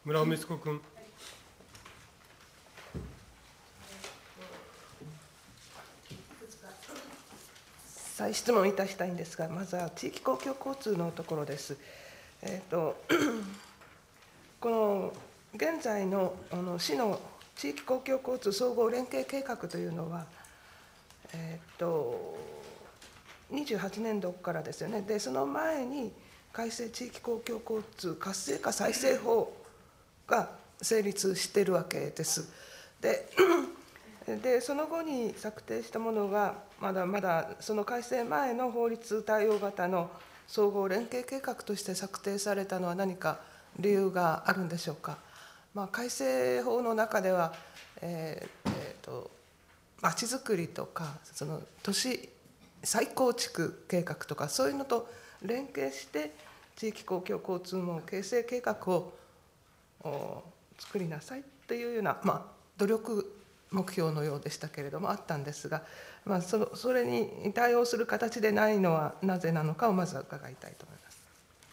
村尾美津子君。 再質問いたしたいんですが、まずは地域公共交通のところです。この現在の市の地域公共交通総合連携計画というのは、28年度からですよね。で、その前に改正地域公共交通活性化再生法が成立しているわけです。でその後に策定したものが、まだまだその改正前の法律対応型の総合連携計画として策定されたのは何か理由があるんでしょうか。改正法の中では、まちづくりとか、その都市再構築計画とか、そういうのと連携して地域公共交通網形成計画を作りなさいというような、努力目標のようでしたけれども、あったんですが、それに対応する形でないのはなぜなのかをまずは伺いたいと思います。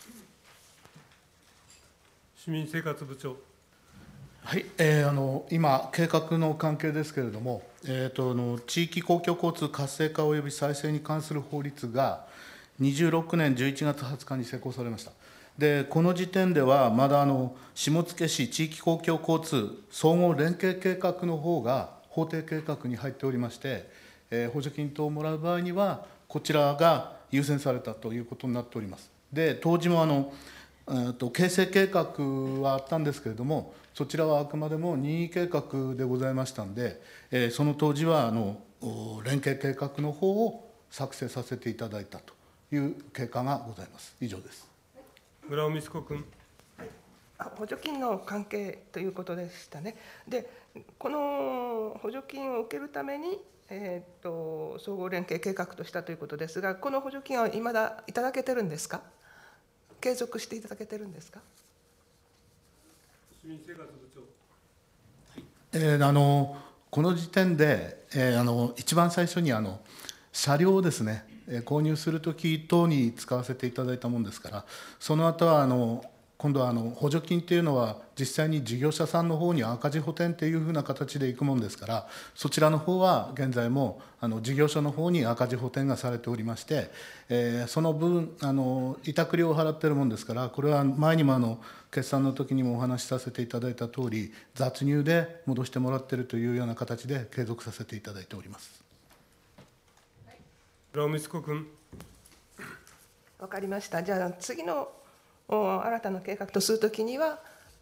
市民生活部長。 はい、今、計画の関係ですけれども、地域公共交通活性化及び再生に関する法律が26年11月20日に施行されました。で、この時点では、まだ下野市地域公共交通総合連携計画の方が法定計画に入っておりまして、補助金等をもらう場合には、こちらが優先されたということになっております。で、当時も形成計画はあったんですけれども、そちらはあくまでも任意計画でございましたので、その当時は連携計画の方を作成させていただいたという経過がございます。以上です。 村尾美津子君。 補助金の関係ということでしたね。で、この補助金を受けるために、総合連携計画としたということですが、この補助金はいまだいただけてるんですか。継続していただけてるんですか。 市民生活部長。 この時点で、一番最初に車両をですね、購入するとき等に使わせていただいたものですから、その後は今度は補助金というのは、実際に事業者さんの方に赤字補填というふうな形でいくものですから、そちらの方は現在も事業所の方に赤字補填がされておりまして、その分、委託料を払っているものですから、これは前にも決算の時にもお話しさせていただいたとおり、雑入で戻してもらっているというような形で継続させていただいております。 村尾美津子君。 わかりました。じゃあ次の新たな計画とするときには、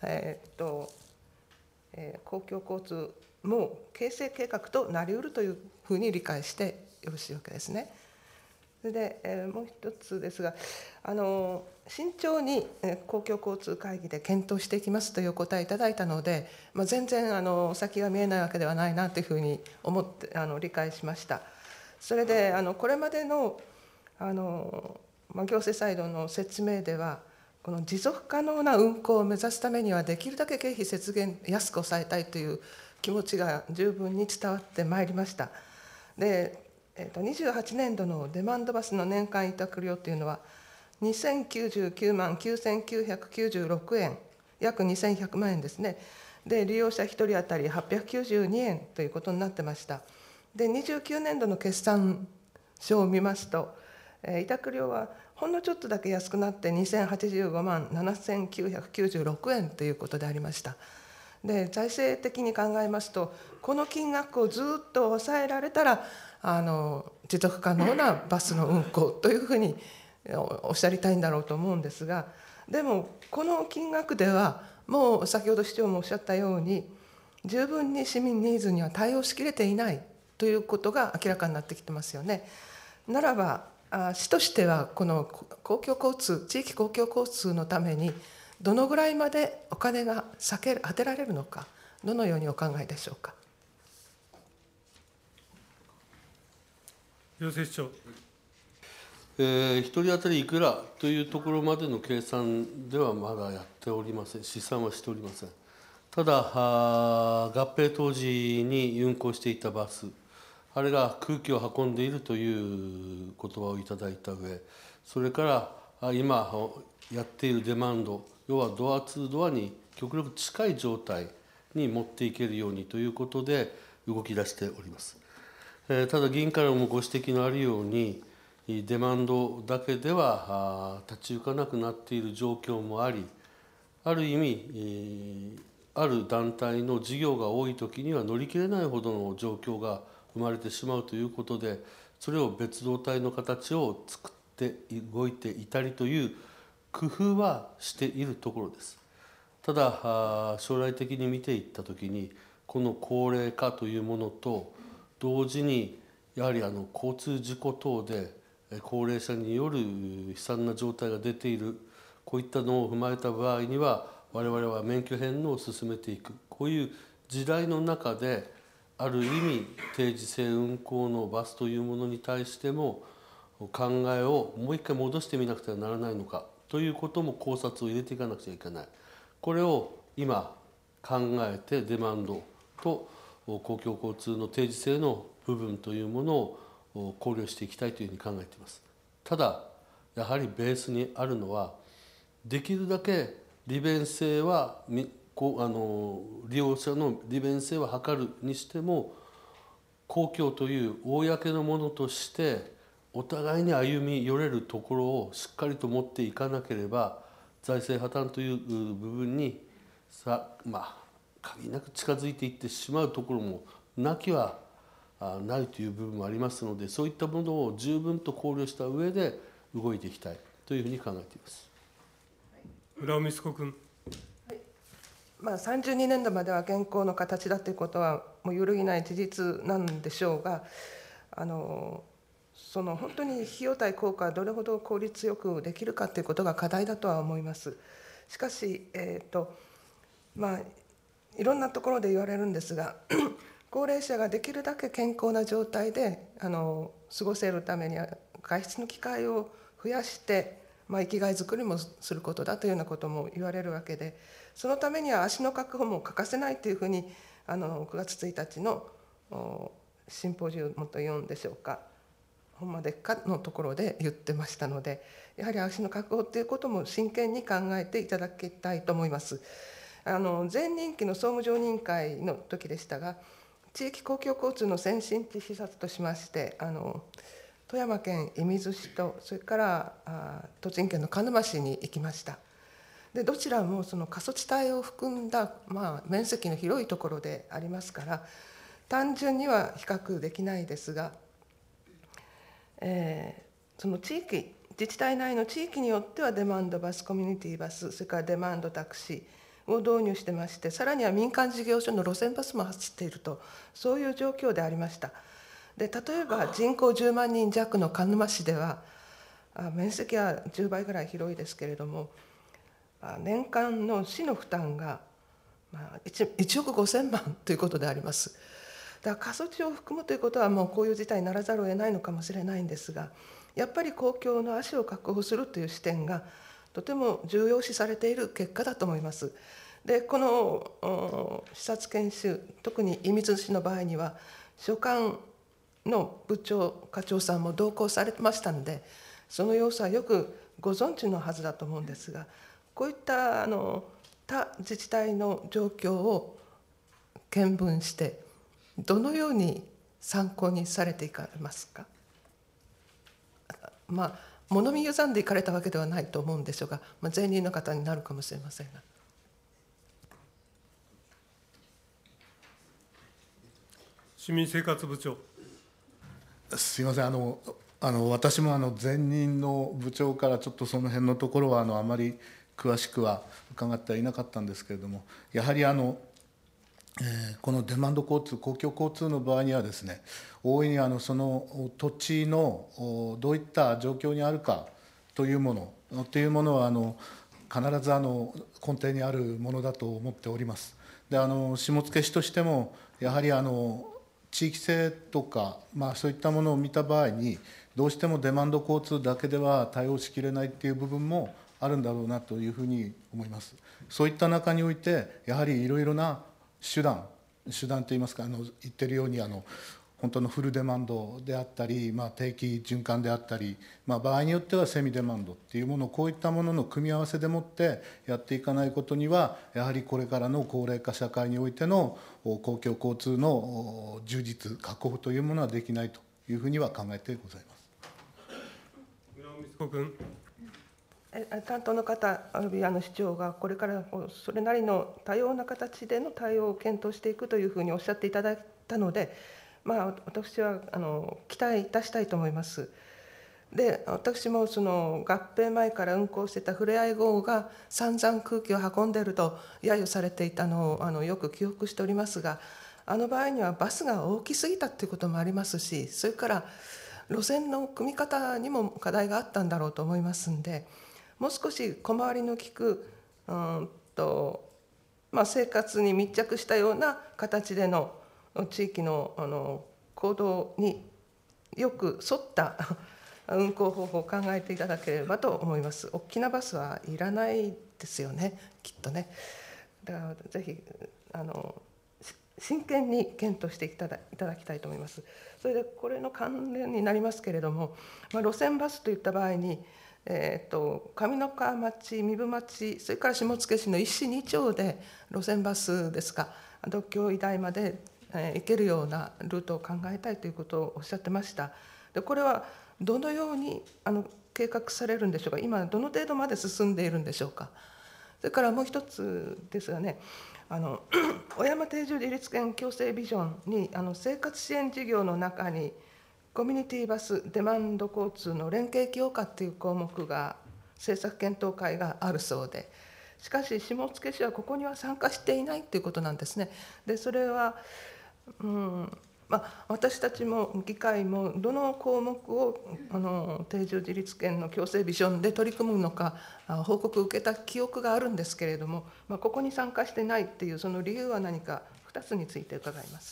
公共交通も形成計画となりうるというふうに理解してよろしいわけですね。それで、もう一つですが、慎重に公共交通会議で検討していきますというお答えいただいたので、全然先が見えないわけではないなというふうに思って理解しました。それでこれまでの行政サイドの説明では、この持続可能な運行を目指すためには、できるだけ経費節減、安く抑えたいという気持ちが十分に伝わってまいりました。で、28年度のデマンドバスの年間委託料というのは、2099万9996円、約2100万円ですね。で、利用者1人当たり892円ということになってました。で、29年度の決算書を見ますと、委託料はほんのちょっとだけ安くなって2085万7996円ということでありました。で、財政的に考えますと、この金額をずっと抑えられたら持続可能なバスの運行というふうにおっしゃりたいんだろうと思うんですが、でもこの金額ではもう先ほど市長もおっしゃったように、十分に市民ニーズには対応しきれていないということが明らかになってきてますよね。ならば市としては、この公共交通、地域公共交通のために、どのぐらいまでお金が当てられるのか、どのようにお考えでしょうか。 行政市長。 1人当たりいくらというところまでの計算ではまだやっておりません、試算はしておりません。ただ、合併当時に運行していたバス、あれが空気を運んでいるという言葉をいただいた上、それから今やっているデマンド、 要はドア2ドアに極力近い状態に持っていけるようにということで動き出しております。ただ議員からもご指摘のあるように、デマンドだけでは立ち行かなくなっている状況もあり、ある意味、ある団体の事業が多いときには乗り切れないほどの状況が生まれてしまうということで、それを別動隊の形を作って動いていたりという工夫はしているところです。ただ将来的に見ていったときに、この高齢化というものと同時にやはり交通事故等で高齢者による悲惨な状態が出ている、こういったのを踏まえた場合には我々は免許返納を進めていく、こういう時代の中である意味定時制運行のバスというものに対しても考えをもう一回戻してみなくてはならないのかということも考察を入れていかなくちゃいけない。これを今考えてデマンドと公共交通の定時制の部分というものを考慮していきたいというふうに考えています。ただやはりベースにあるのは、できるだけ利便性は利用者の利便性は図るにしても、公共という公のものとしてお互いに歩み寄れるところをしっかりと持っていかなければ、財政破綻という部分に限りなく近づいていってしまうところもなきはないという部分もありますので、そういったものを十分と考慮した上で動いていきたいというふうに考えています。 村尾美津子君。 32年度までは現行の形だということはもう揺るぎない事実なんでしょうが、その本当に費用対効果がどれほど効率よくできるかということが課題だとは思います。しかし、いろんなところで言われるんですが高齢者ができるだけ健康な状態で過ごせるためには外出の機会を増やして生きがいづくりもすることだというようなことも言われるわけで、そのためには足の確保も欠かせないというふうに9月1日のシンポジウムというんでしょうか、ほんまでっかのところで言ってましたので、やはり足の確保ということも真剣に考えていただきたいと思います。前任期の総務常任会の時でしたが、地域公共交通の先進地視察としまして富山県射水市とそれから栃木県の鹿沼市に行きました。でどちらもその過疎地帯を含んだ、面積の広いところでありますから単純には比較できないですが、その地域自治体内の地域によってはデマンドバス、コミュニティバス、それからデマンドタクシーを導入してまして、さらには民間事業所の路線バスも走っていると、そういう状況でありました。で例えば人口10万人弱の鹿沼市では面積は10倍ぐらい広いですけれども、年間の市の負担が1億5000万ということであります。だから過疎地を含むということはもうこういう事態にならざるを得ないのかもしれないんですが、やっぱり公共の足を確保するという視点がとても重要視されている結果だと思います。でこの視察研修、特に射水市の場合には所管の部長課長さんも同行されてましたので、その様子はよくご存知のはずだと思うんですが、こういった他自治体の状況を見聞してどのように参考にされていかれますか。物見遊んでいかれたわけではないと思うんでしょうが、前任の方になるかもしれませんが。 市民生活部長。 すいません、私も前任の部長からちょっとその辺のところはあまり詳しくは伺ってはいなかったんですけれども、やはりこのデマンド交通、公共交通の場合にはですね、大いにその土地のどういった状況にあるかというものは必ず根底にあるものだと思っております。で下野市としてもやはり地域性とか、そういったものを見た場合にどうしてもデマンド交通だけでは対応しきれないっていう部分もあるんだろうなというふうに思います。そういった中においてやはりいろいろな手段といいますか、言ってるように本当のフルデマンドであったり、定期循環であったり、場合によってはセミデマンドっていうものを、こういったものの組み合わせでもってやっていかないことには、やはりこれからの高齢化社会においての公共交通の充実確保というものはできないというふうには考えてございます。 村尾光子君。 担当の方あるいは市長がこれからそれなりの多様な形での対応を検討していくというふうにおっしゃっていただいたので、私は期待いたしたいと思います。で、私もその合併前から運行していたふれあい号が散々空気を運んでいると揶揄されていたのをよく記憶しておりますが、場合にはバスが大きすぎたということもありますし、それから路線の組み方にも課題があったんだろうと思いますんで、もう少し小回りの利く生活に密着したような形での地域の行動によく沿った運行方法を考えていただければと思います。大きなバスはいらないですよね、きっとね。だからぜひ真剣に検討していただきたいと思います。それでこれの関連になりますけれども、路線バスといった場合に上三川町、壬生町、それから下野市の一市二町で路線バスですか、独協医大まで行けるようなルートを考えたいということをおっしゃってました。で、これはどのように計画されるんでしょうか。今どの程度まで進んでいるんでしょうか。それからもう一つですがね、小山定住自立権共生ビジョンに生活支援事業の中にコミュニティバスデマンド交通の連携強化という項目が政策検討会があるそうで、しかし下野市はここには参加していないということなんですね。で、それは私たちも議会もどの項目を定住自立権の共生ビジョンで取り組むのか報告を受けた記憶があるんですけれども、ここに参加してないっていうその理由は何か2つについて伺います。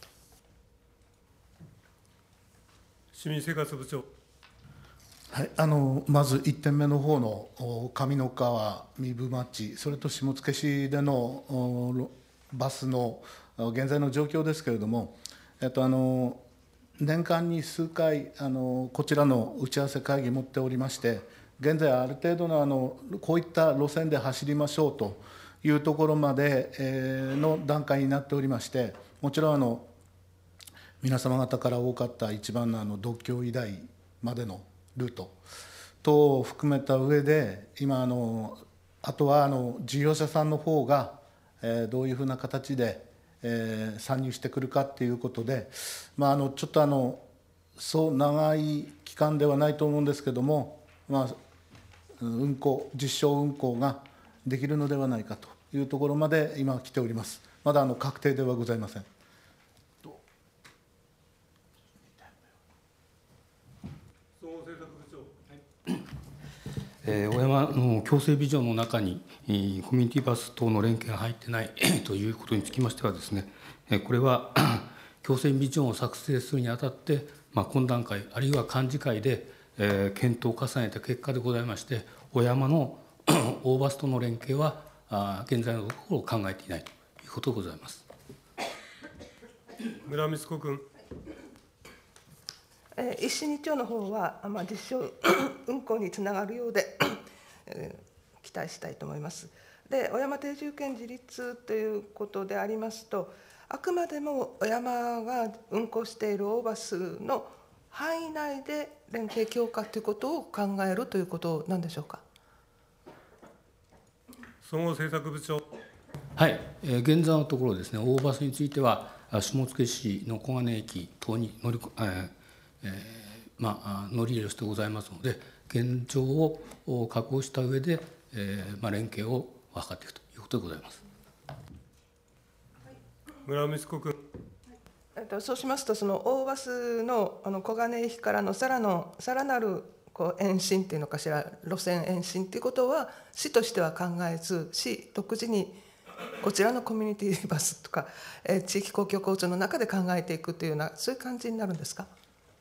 市民生活部長。 はい、まず1点目の方の上三川、壬生町、それと下野市でのバスの現在の状況ですけれども、年間に数回こちらの打ち合わせ会議持っておりまして、現在ある程度のこういった路線で走りましょうというところまでの段階になっておりまして、もちろん皆様方から多かった一番の独協医大までのルート等を含めた上で、今あとは事業者さんの方がどういうふうな形で参入してくるかっていうことで、ちょっとそう長い期間ではないと思うんですけども、実証運行ができるのではないかというところまで今来ております。まだ確定ではございません。 小山の共生ビジョンの中にコミュニティバス等の連携が入ってないということにつきましてはですね、これは共生ビジョンを作成するにあたって、懇談会あるいは幹事会で検討を重ねた結果でございまして、小山の大バスとの連携は現在のところ考えていないということでございます。 村光子君。 一市二町の方は、実証運行につながるようで期待したいと思います。で、小山定住権自立ということでありますと、あくまでも小山が運行している大バスの範囲内で連携強化ということを考えるということなんでしょうか。 総合政策部長。 はい、現在のところですね、大バスについては下野市の小金駅等に乗り入れをしてございますので、現状を確保した上で、連携を図っていくということでございます。 村光子君。 そうしますと、その大バスの小金駅からのさらなる延伸というのかしら、路線延伸ということは市としては考えず、市独自にこちらのコミュニティバスとか地域公共交通の中で考えていくというような、そういう感じになるんですか。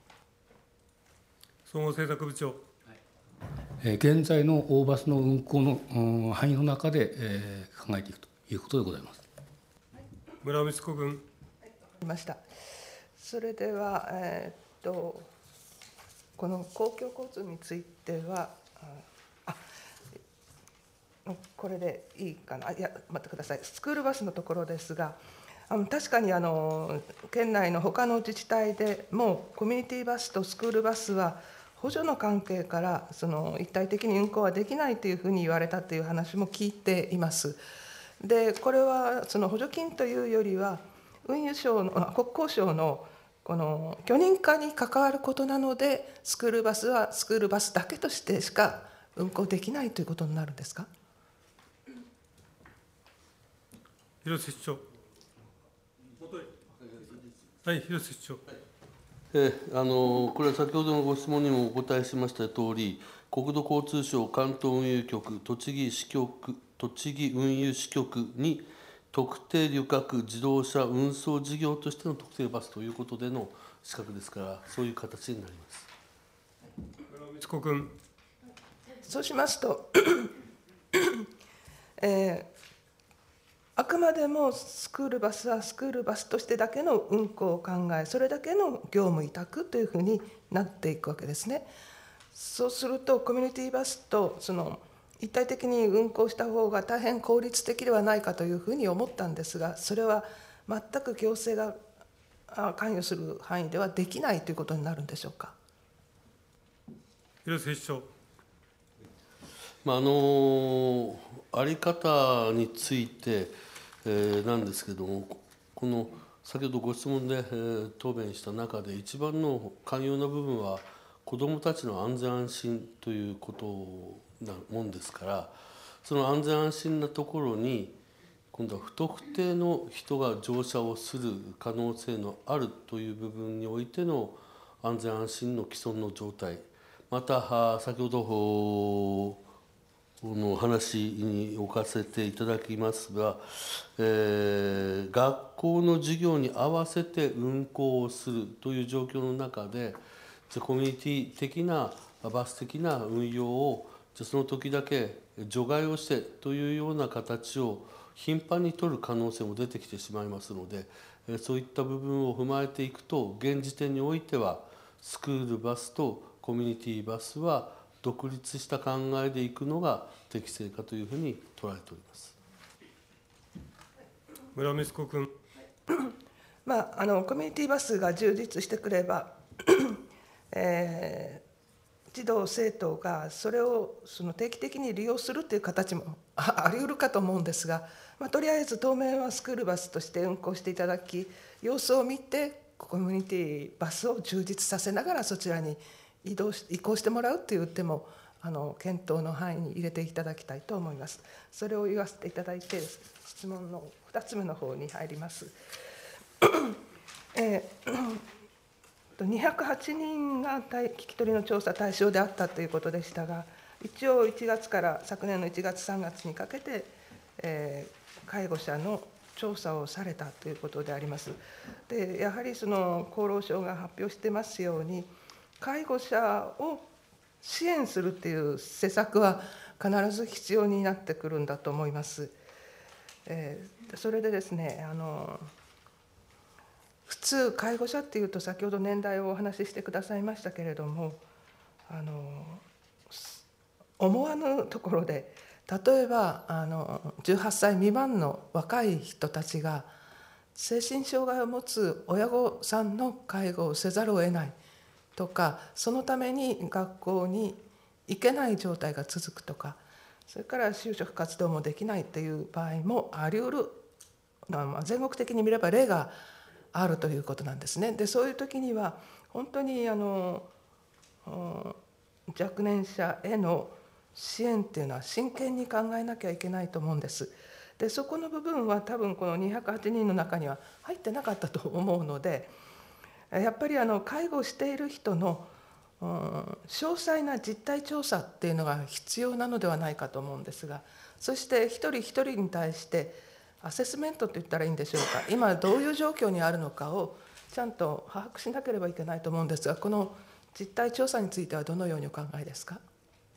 総合政策部長。 現在の大バスの運行の範囲の中で考えていくということでございます。 村光子君。 ました。 それでは、この公共交通については、これでいいかな、いや、待ってください、スクールバスのところですが、確かに県内の他の自治体でも、コミュニティバスとスクールバスは、補助の関係から一体的に運行はできないというふうに言われたという話も聞いています。で、これは補助金というよりは、運輸省の国交省のこの許認可に関わることなので、スクールバスはスクールバスだけとしてしか運行できないということになるんですか。 広瀬市長。はい、広瀬市長。 これは先ほどのご質問にもお答えしましたとおり、国土交通省関東運輸局、栃木運輸支局に特定旅客自動車運送事業としての特定バスということでの資格ですから、そういう形になります。 光子君。 そうしますと、あくまでもスクールバスはスクールバスとしてだけの運行を考え、それだけの業務委託というふうになっていくわけですね。そうすると、コミュニティバスと一体的に運行した方が大変効率的ではないかというふうに思ったんですが、それは全く行政が関与する範囲ではできないということになるんでしょうか。 広瀬市長。 在り方について、なんですけれども、この先ほどご質問で、答弁した中で、一番の肝要な部分は、子どもたちの安全安心ということなもんですから、その安全安心なところに、今度は不特定の人が乗車をする可能性のあるという部分においての安全安心の既存の状態、また先ほどの話に置かせていただきますが、学校の授業に合わせて運行をするという状況の中で、コミュニティ的なバス的な運用をその時だけ除外をしてというような形を頻繁に取る可能性も出てきてしまいますので、そういった部分を踏まえていくと、現時点においてはスクールバスとコミュニティバスは独立した考えでいくのが適正かというふうに捉えております。 村光子君。 コミュニティバスが充実してくれば、児童生徒がそれを定期的に利用するという形もあり得るかと思うんですが、とりあえず当面はスクールバスとして運行していただき、様子を見てコミュニティバスを充実させながらそちらに移行してもらうという手も検討の範囲に入れていただきたいと思います。それを言わせていただいて、質問の2つ目の方に入ります。208人が聞き取りの調査対象であったということでしたが、一応1月から昨年の1月3月にかけて、介護者の調査をされたということであります。でやはり厚労省が発表してますように、介護者を支援するという施策は必ず必要になってくるんだと思います。それでですね、普通介護者っていうと、先ほど年代をお話ししてくださいましたけれども、思わぬところで、例えば18歳未満の若い人たちが精神障害を持つ親御さんの介護をせざるを得ないとか、そのために学校に行けない状態が続くとか、それから就職活動もできないという場合もあり得る、全国的に見れば例があるということなんですね。でそういう時には本当に若年者への支援っていうのは真剣に考えなきゃいけないと思うんです。でそこの部分は多分この208人の中には入ってなかったと思うので、やっぱり介護している人の詳細な実態調査っていうのが必要なのではないかと思うんですが、そして一人一人に対してアセスメントと言ったらいいんでしょうか、今どういう状況にあるのかをちゃんと把握しなければいけないと思うんですが、この実態調査についてはどのようにお考えですか。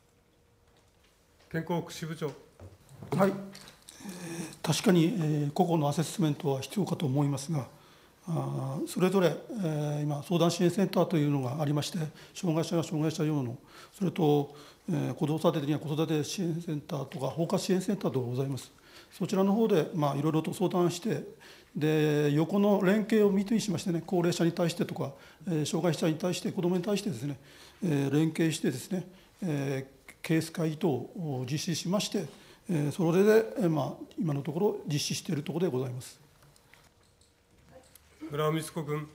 健康福祉部長。 はい、確かに個々のアセスメントは必要かと思いますが、 それぞれ今相談支援センターというのがありまして、障害者が障害者用の、それと子育て的な子育て支援センターとか包括支援センターとございます。そちらの方でいろいろと相談して、で横の連携を密にしましてね、高齢者に対してとか障害者に対して、子どもに対してですね、連携してですね、ケース会議等を実施しまして、それで今のところ実施しているところでございます。 村尾光子君。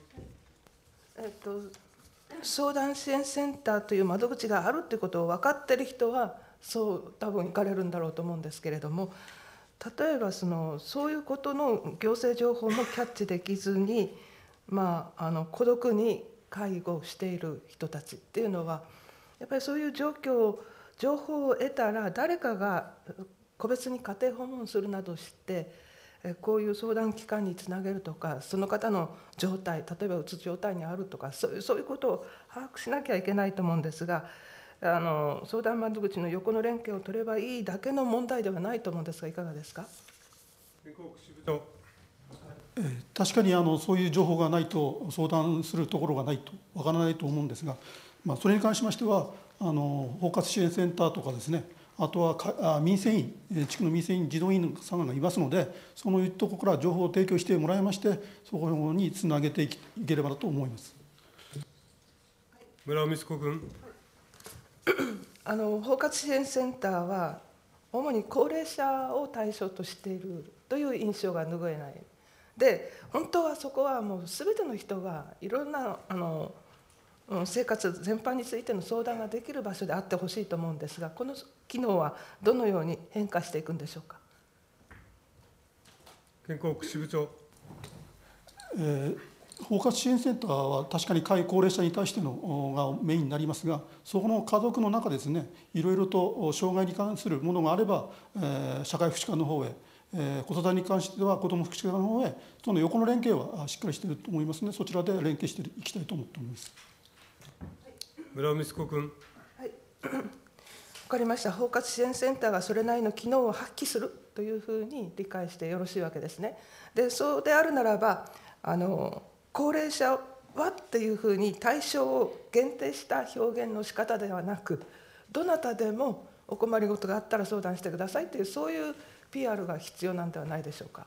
相談支援センターという窓口があるということを分かっている人はそう多分行かれるんだろうと思うんですけれども、例えばそういうことの行政情報もキャッチできずに、孤独に介護をしている人たちっていうのは、やっぱりそういう情報を得たら誰かが個別に家庭訪問するなどして、こういう相談機関につなげるとか、その方の状態、例えばうつ状態にあるとか、そういうことを把握しなきゃいけないと思うんですが、相談窓口の横の連携を取ればいいだけの問題ではないと思うんですが、いかがですか。 確かにそういう情報がないと相談するところがないとわからないと思うんですが、それに関しましては包括支援センターとかですね、あとは民生委員、地区の民生委員、児童委員さんがいますので、そのところから情報を提供してもらいまして、そこにつなげていければと思います。 村尾光子君。 包括支援センターは主に高齢者を対象としているという印象が拭えない。で、本当はそこはもう全ての人がいろんな生活全般についての相談ができる場所であってほしいと思うんですが、この機能はどのように変化していくんでしょうか。 健康福祉部長。 包括支援センターは確かに高齢者に対してのがメインになりますが、そこの家族の中ですね、いろいろと障害に関するものがあれば、社会福祉課の方へ、子育てに関しては子ども福祉課の方へ、その横の連携はしっかりしていると思いますので、そちらで連携していきたいと思っております。 村尾光子君。 はい、分かりました。包括支援センターがそれなりの機能を発揮するというふうに理解してよろしいわけですね。で、そうであるならば高齢者はっていうふうに対象を限定した表現の仕方ではなく、どなたでもお困りごとがあったら相談してくださいという、そういう PR が必要なんではないでしょうか。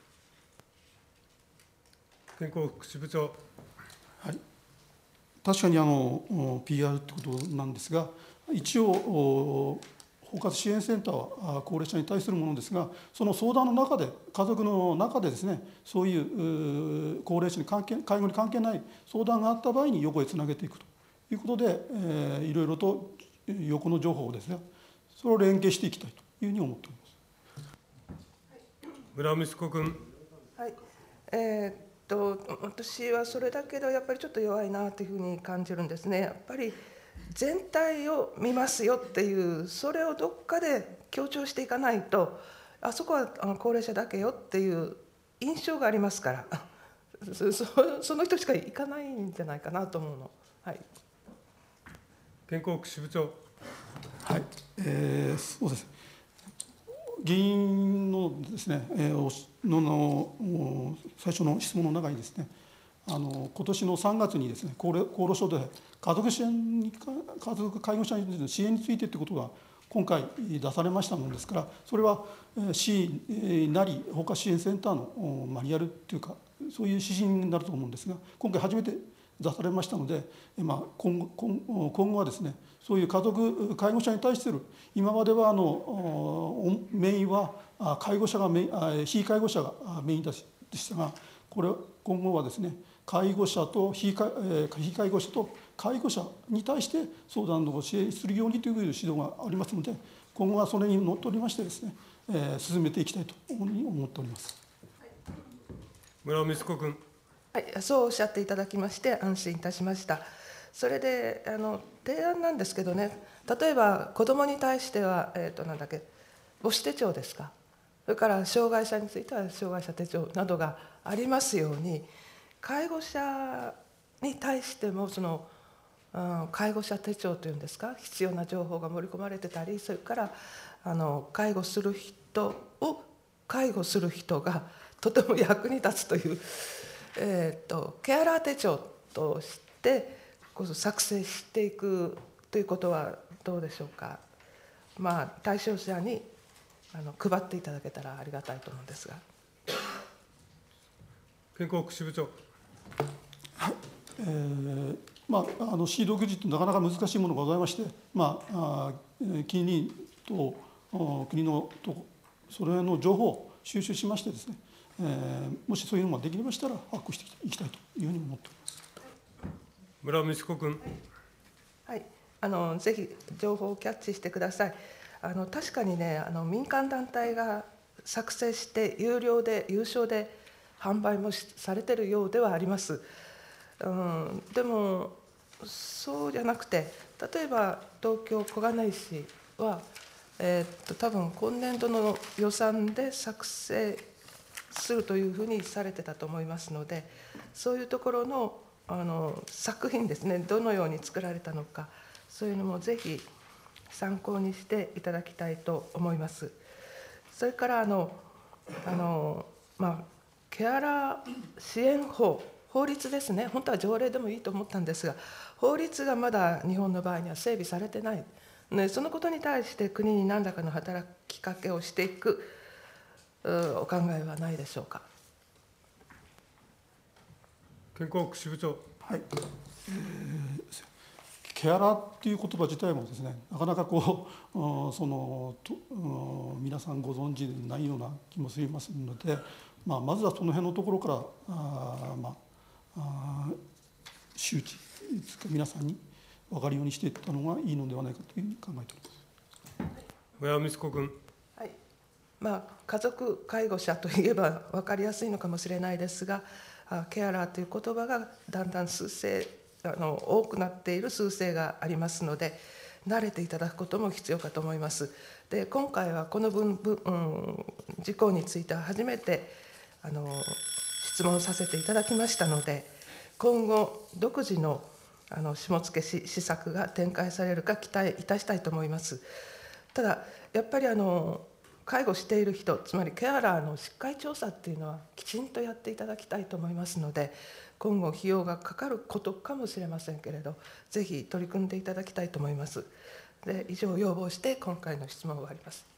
健康福祉部長。 はい、確かにPR ということなんですが、一応包括支援センターは高齢者に対するものですが、その相談の中で、家族の中でですね、そういう高齢者に介護に関係ない相談があった場合に横へつなげていくということで、いろいろと横の情報をですね、それを連携していきたいというふうに思っております。 村尾光子君。 はい、私はそれだけでやっぱりちょっと弱いなというふうに感じるんですね。やっぱり全体を見ますよっていう、それをどっかで強調していかないと、あそこは高齢者だけよっていう印象がありますから、その人しか行かないんじゃないかなと思うの。はい、 健康福祉部長。 はい、そうです。議員のですね、最初の質問の中にですね、今年の3月にですね、厚労省で家族介護者の支援についてということが今回出されましたものですから、それは市なり包括支援センターのマニュアルというか、そういう指針になると思うんですが、今回初めて出されましたので、今後はですね、そういう家族介護者に対する、今まではメインは非介護者がメインでしたが、今後はですね、介護者と非介護者と介護者に対して相談を支援するようにという指導がありますので、今後はそれにのっとりましてですね、進めていきたいと思っております。 村尾光子君。 はい、そうおっしゃっていただきまして安心いたしました。それで提案なんですけどね、例えば子どもに対しては、母子手帳ですか、それから障害者については障害者手帳などがありますように、介護者に対しても介護者手帳というんですか、必要な情報が盛り込まれてたり、それから介護する人を介護する人がとても役に立つというケアラー手帳として作成していくということはどうでしょうか。対象者に配っていただけたらありがたいと思うんですが。 健康福祉部長。 シードグリッドなかなか難しいものがございまして、近隣と国のとそれの情報を収集しましてですね、もしそういうのができましたら発行していきたいというふうに思っております。 村尾美智子君。 はい、ぜひ情報をキャッチしてください。確かにね、民間団体が作成して有償で販売もされているようではあります。でもそうじゃなくて、例えば東京小金井市は、多分今年度の予算で作成するというふうにされてたと思いますので、そういうところの作品ですね、どのように作られたのか、そういうのもぜひ参考にしていただきたいと思います。それからケアラー支援法律ですね、本当は条例でもいいと思ったんですが、法律がまだ日本の場合には整備されてない、そのことに対して国に何らかの働きかけをしていくお考えはないでしょうか。 健康福祉部長。 はい、ケアラーっていう言葉自体もですね、なかなか皆さんご存知でないような気もしますので、まずはその辺のところから周知、皆さんに分かるようにしていったのがいいのではないかというふうに考えております。 村尾美智子君。 はい、家族介護者といえば分かりやすいのかもしれないですが、ケアラーという言葉がだんだん多くなっている趨勢がありますので、慣れていただくことも必要かと思います。で、今回はこの事項については初めて質問させていただきましたので、今後独自の下付け施策が展開されるか期待いたしたいと思います。ただやっぱり介護している人、つまりケアラーのしっかり調査っていうのはきちんとやっていただきたいと思いますので、今後費用がかかることかもしれませんけれど、ぜひ取り組んでいただきたいと思います。で、以上を要望して今回の質問を終わります。